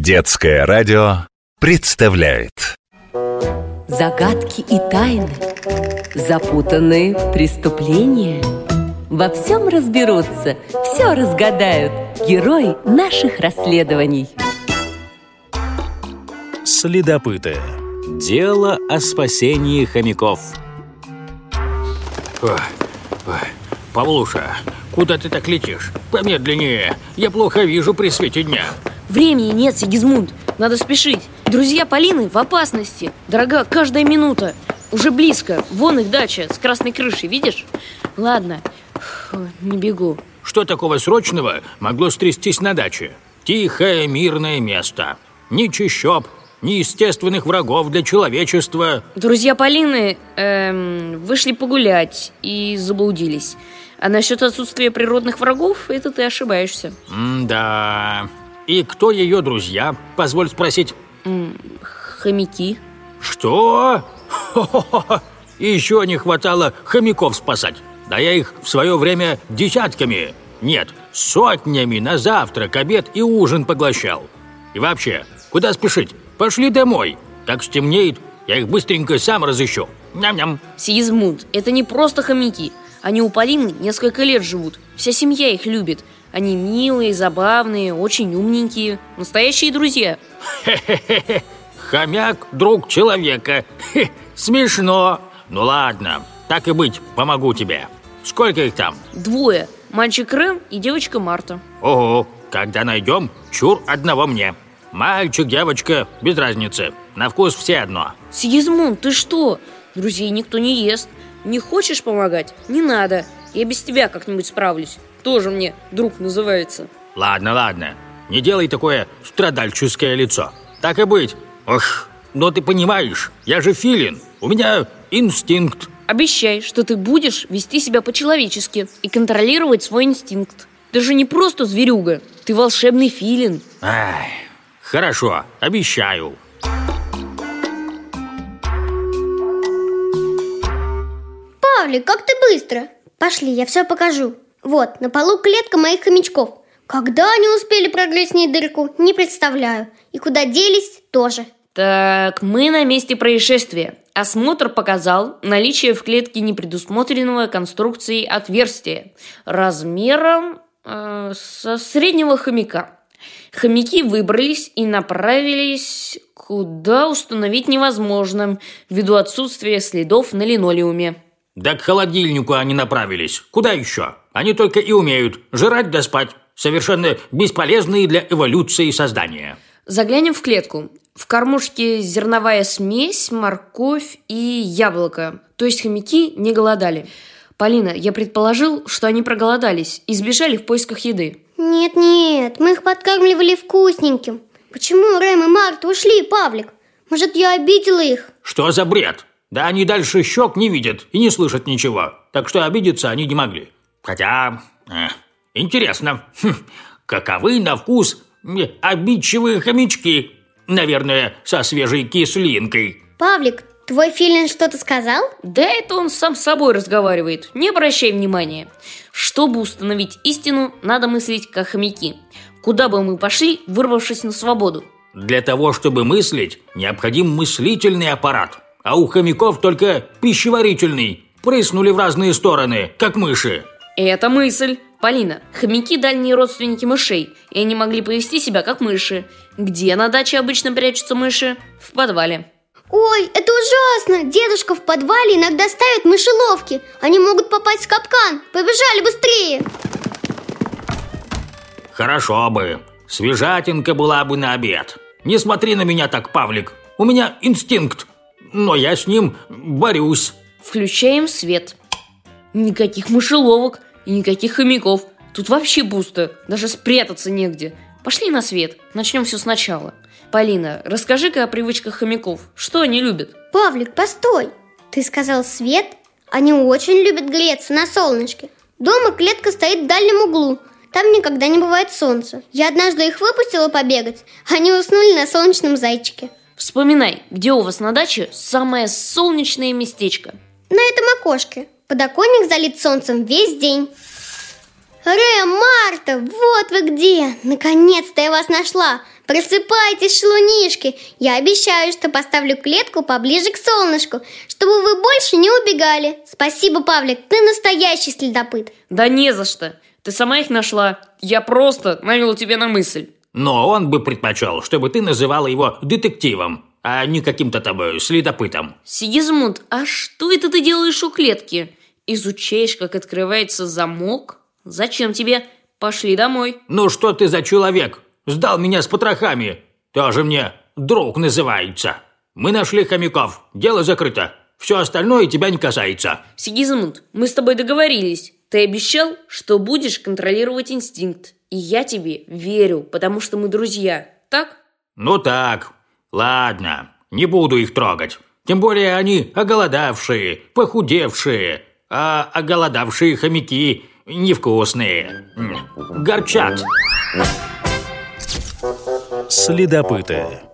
Детское радио представляет Загадки и тайны, запутанные преступления. Во всем разберутся, все разгадают герои наших расследований. Следопыты. Дело о спасении хомяков. Павлуша, куда ты так летишь? Помедленнее, я плохо вижу при свете дня. Времени нет, Сигизмунд, надо спешить. Друзья Полины в опасности. Дорога каждая минута. Уже близко, вон их дача с красной крышей, видишь? Ладно, не бегу. Что такого срочного могло стрястись на даче? Тихое, мирное место. Ни чащоб, ни естественных врагов для человечества. Друзья Полины вышли погулять и заблудились. А насчет отсутствия природных врагов, это ты ошибаешься. Да. И кто ее друзья, позволь спросить? Хомяки. Что? Еще не хватало хомяков спасать. Да я их в свое время десятками, нет, сотнями на завтрак, обед и ужин поглощал. И вообще, куда спешить? Пошли домой. Как стемнеет, я их быстренько сам разыщу. Ням-ням. Сигизмунд, это не просто хомяки. Они у Полины несколько лет живут. Вся семья их любит. Они милые, забавные, очень умненькие. Настоящие друзья. Хе-хе-хе. Хомяк – друг человека. Смешно. Ну ладно, так и быть, помогу тебе. Сколько их там? 2. Мальчик Рэм и девочка Марта. Ого, когда найдем, чур одного мне. Мальчик, девочка, без разницы. На вкус все одно. Сигизмунд, ты что? Друзей никто не ест. Не хочешь помогать? Не надо. Я без тебя как-нибудь справлюсь. Тоже мне друг называется. Ладно. Не делай такое страдальческое лицо. Так и быть. Ох, но ты понимаешь, я же филин. У меня инстинкт. Обещай, что ты будешь вести себя по-человечески и контролировать свой инстинкт. Ты же не просто зверюга, ты волшебный филин. Ай, хорошо, обещаю. Павлик, как ты быстро! Пошли, я все покажу. Вот, на полу клетка моих хомячков. Когда они успели прогрызть в ней дырку, не представляю. И куда делись, тоже. Так, мы на месте происшествия. Осмотр показал наличие в клетке непредусмотренного конструкцией отверстия размером со среднего хомяка. Хомяки выбрались и направились куда установить невозможно, ввиду отсутствия следов на линолеуме. Да к холодильнику они направились. Куда еще? Они только и умеют жрать да спать. Совершенно бесполезные для эволюции создания. Заглянем в клетку. В кормушке зерновая смесь, морковь и яблоко. То есть хомяки не голодали. Полина, я предположил, что они проголодались и сбежали в поисках еды. Нет, мы их подкармливали вкусненьким. Почему Рэм и Марта ушли, Павлик? Может, я обидела их? Что за бред? Да они дальше щек не видят и не слышат ничего. Так что обидеться они не могли. Хотя, интересно, каковы на вкус обидчивые хомячки? Наверное, со свежей кислинкой. Павлик, твой филин что-то сказал? Да это он сам с собой разговаривает. Не обращай внимания. Чтобы установить истину, надо мыслить как хомяки. Куда бы мы пошли, вырвавшись на свободу? Для того, чтобы мыслить, необходим мыслительный аппарат. А у хомяков только пищеварительный. Прыснули в разные стороны, как мыши. Это мысль. Полина, хомяки – дальние родственники мышей, и они могли повести себя как мыши. Где на даче обычно прячутся мыши? В подвале. Ой, это ужасно! Дедушка в подвале иногда ставит мышеловки. Они могут попасть в капкан. Побежали быстрее! Хорошо бы. Свежатинка была бы на обед. Не смотри на меня так, Павлик. У меня инстинкт, но я с ним борюсь. Включаем свет. Никаких мышеловок и никаких хомяков. Тут вообще пусто, даже спрятаться негде. Пошли на свет, начнем все сначала. Полина, расскажи-ка о привычках хомяков. Что они любят? Павлик, постой. Ты сказал свет? Они очень любят греться на солнышке. Дома клетка стоит в дальнем углу. Там никогда не бывает солнца. Я однажды их выпустила побегать. Они уснули на солнечном зайчике. Вспоминай, где у вас на даче самое солнечное местечко? На этом окошке. Подоконник залит солнцем весь день. Рэм, Марта, вот вы где! Наконец-то я вас нашла! Просыпайтесь, шалунишки! Я обещаю, что поставлю клетку поближе к солнышку, чтобы вы больше не убегали. Спасибо, Павлик, ты настоящий следопыт. Да не за что. Ты сама их нашла. Я просто навел тебя на мысль. Но он бы предпочел, чтобы ты называла его детективом, а не каким-то там следопытом. Сигизмунд, а что это ты делаешь у клетки? Изучаешь, как открывается замок? Зачем тебе? Пошли домой. Ну что ты за человек? Сдал меня с потрохами. Тоже мне друг называется. Мы нашли хомяков. Дело закрыто. Все остальное тебя не касается. Сигизмунд, мы с тобой договорились. Ты обещал, что будешь контролировать инстинкт. И я тебе верю, потому что мы друзья. Так? Ну так. Ладно, не буду их трогать. Тем более они оголодавшие, похудевшие. А оголодавшие хомяки невкусные. Горчат. Следопыты.